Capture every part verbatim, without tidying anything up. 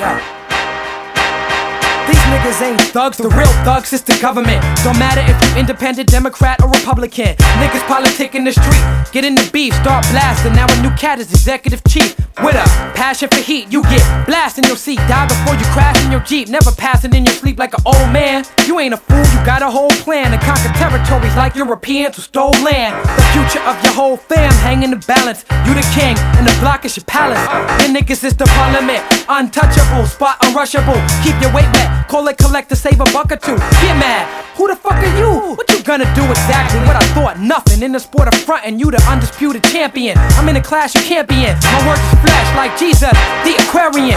Yeah. These niggas ain't thugs, the real thugs is the government. Don't matter if you independent, Democrat, or Republican. Niggas politic in the street, get in the beef, start blasting. Now a new cat is executive chief. With a passion for heat, you get blasted in your seat. Die before you crash in your Jeep. Never passing in your sleep like an old man. You ain't a fool, you got a whole plan to conquer territories like Europeans who stole land. The future of your whole fam hang in the balance. You the king, and the block is your palace. Your niggas is the parliament, untouchable, spot unrushable. Keep your weight back, call it collect to save a buck or two. Get mad, who the fuck are you? What you gonna do exactly? What I thought, nothing. In the sport of frontin', you the undisputed champion. I'm in a class you can't be in. My words is flash like Jesus, the Aquarian.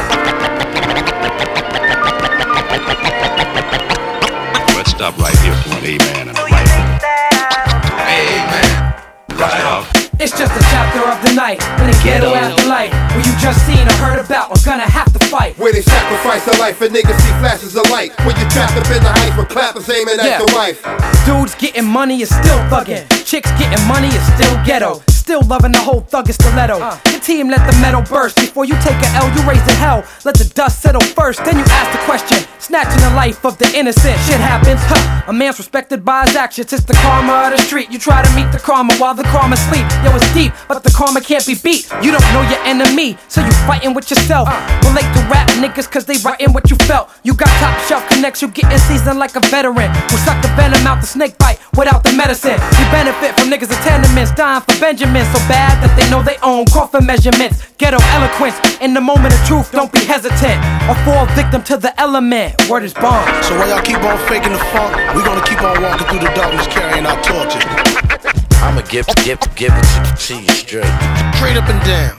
Let's stop right here for an amen and a right off. Amen. Right off. It's just a chapter of the night in the ghetto afterlife, where you just seen or heard about or gonna have to fight. Where they sacrifice their life and niggas see flashes of light. When you trapped up in the heights with clappers aiming at Yeah. your wife. Dudes getting money is still thuggin'. Chicks getting money is still ghetto. Still loving the whole thugger stiletto. uh. Your team let the metal burst. Before you take a L, you raise the hell. Let the dust settle first, then you ask the question. Snatching the life of the innocent. Shit happens, huh? A man's respected by his actions. It's the karma of the street. You try to meet the karma while the karma sleep. Yo, it's deep, but the karma can't be beat. You don't know your enemy, so you fighting with yourself. Relate to rap niggas cause they writing what you felt. You got top shelf connects, you getting seasoned like a veteran. Who suck the venom out the snake bite without the medicine. You benefit from niggas in tenements, dying for Benjamin. So bad that they know they own coffin measurements. Ghetto eloquence, in the moment of truth, don't be hesitant or fall victim to the element. Word is bomb. So while y'all keep on faking the funk, we gonna keep on walking through the darkness carrying our torches. I'ma give, give, give it to, to you straight. Straight up and down.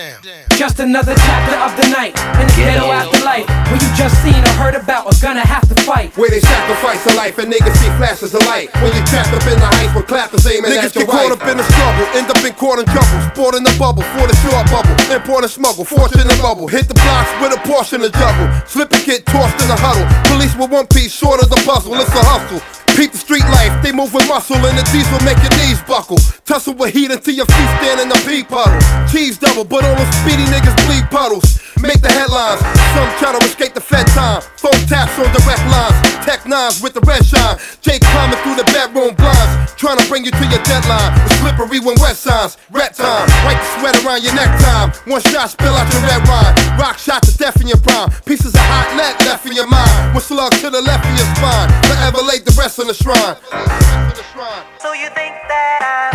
Just another chapter of the night in the ghetto afterlife, where you just seen or heard about or gonna have to fight. Where they sacrifice their life and niggas see flashes of light. When you trapped up in the heights with clappers aiming niggas at your get wife. caught up in the struggle, end up in court and trouble. Sport in the bubble, for the short bubble. Import and smuggle, fortune and bubble. Hit the blocks with a portion of juggle. Slip and get tossed in the huddle. Police with one piece short of the puzzle. It's a hustle. Peep the street life, they move with muscle and the diesel make your knees buckle. Tussle with heat until your feet stand in the pea puddle. Cheese double, but all them speedy niggas bleed puddles. Make the headlines, some try to escape the Fed time. Phone taps on direct lines, tech nines with the red shine. Jake climbing through the bedroom blinds, trying to bring you to your deadline. It's slippery when wet signs, red time. Wipe the sweat around your neck time. One shot spill out your red wine. Rock shot to death in your prime. Pieces of hot lead left in your mind. One slug to the left of your spine. Forever laid the rest on the shrine. So you think that I'm